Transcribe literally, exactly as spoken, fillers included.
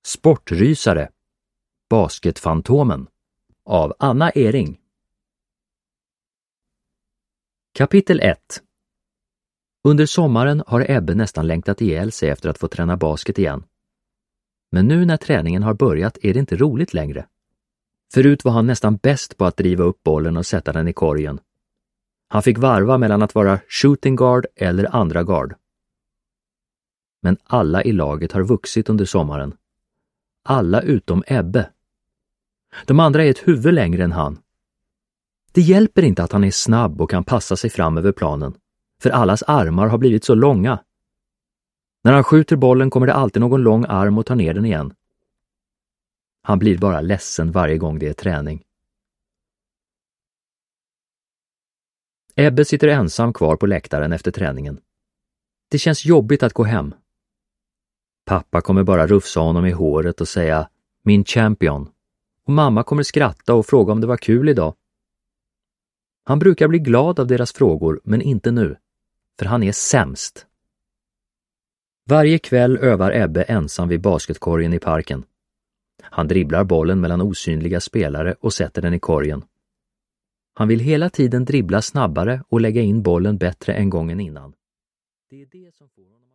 Sportrysare. Basketfantomen av Anna Ering. Kapitel ett. Under sommaren har Ebbe nästan längtat ihjäl sig efter att få träna basket igen. Men nu när träningen har börjat är det inte roligt längre. Förut var han nästan bäst på att driva upp bollen och sätta den i korgen. Han fick varva mellan att vara shooting guard eller andra guard. Men alla i laget har vuxit under sommaren. Alla utom Ebbe. De andra är ett huvud längre än han. Det hjälper inte att han är snabb och kan passa sig fram över planen, för allas armar har blivit så långa. När han skjuter bollen kommer det alltid någon lång arm och tar ner den igen. Han blir bara ledsen varje gång det är träning. Ebbe sitter ensam kvar på läktaren efter träningen. Det känns jobbigt att gå hem. Pappa kommer bara rufsa honom i håret och säga "min champion", och mamma kommer skratta och fråga om det var kul idag. Han brukar bli glad av deras frågor, men inte nu, för han är sämst. Varje kväll övar Ebbe ensam vid basketkorgen i parken. Han dribblar bollen mellan osynliga spelare och sätter den i korgen. Han vill hela tiden dribbla snabbare och lägga in bollen bättre än gången innan. Det är det som får honom